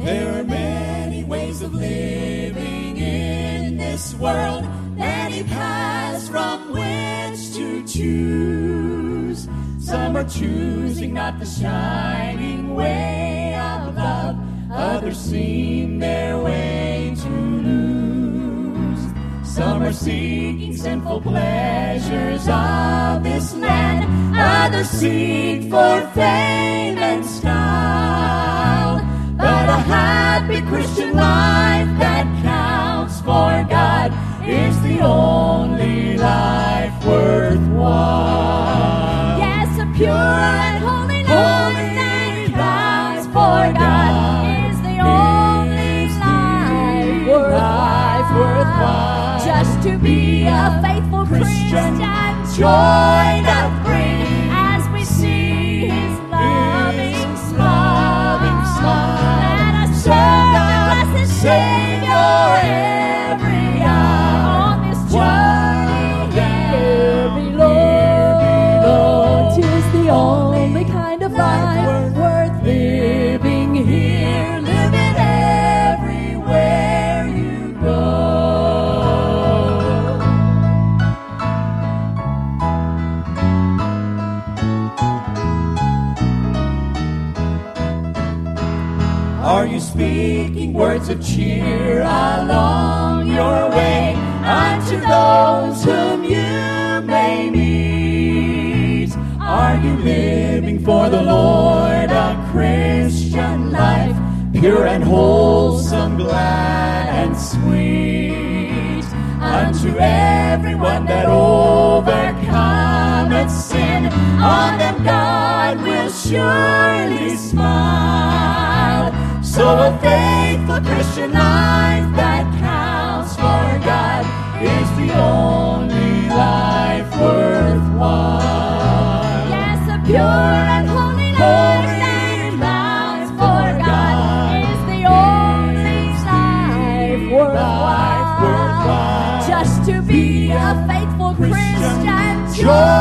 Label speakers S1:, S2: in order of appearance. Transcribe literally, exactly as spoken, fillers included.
S1: There are many ways of living in this world, many paths from which to choose. Some are choosing not the shining way of love, others seem their way to lose. Some are seeking sinful pleasures of this land, others seek for fame and style. But a happy Christian life that counts for God is the only life worthwhile.
S2: Yes, a pure and holy life that counts for God is the only life worthwhile.
S1: worthwhile.
S2: Just to be a faithful Christian, joy doth bring as we see His loving smile. Let us serve the blessed Savior every hour on this journey here below. 'Tis the only kind of life worth living here. Live it everywhere you go.
S1: Are you speaking words of cheer along your way unto those whom you may meet? Are you living for the Lord a Christian life, pure and wholesome, glad and sweet? Unto everyone that overcometh sin, on them God will surely smile. So a faithful Christian life that counts for God is the only life worthwhile.
S2: Yes, a pure and holy life that counts for God is the only life worthwhile.
S1: worthwhile.
S2: Just to be a faithful Christian,
S1: joy